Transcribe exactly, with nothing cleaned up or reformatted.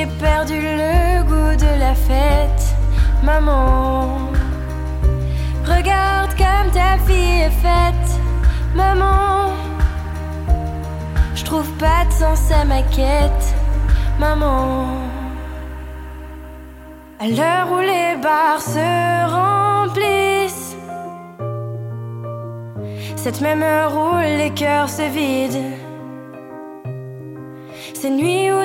j'ai perdu le goût de la fête. Maman, regarde comme ta fille est faite. Maman, je trouve pas de sens à ma quête. Maman, à l'heure où les bars se remplissent, cette même heure où les cœurs se vident, ces nuits où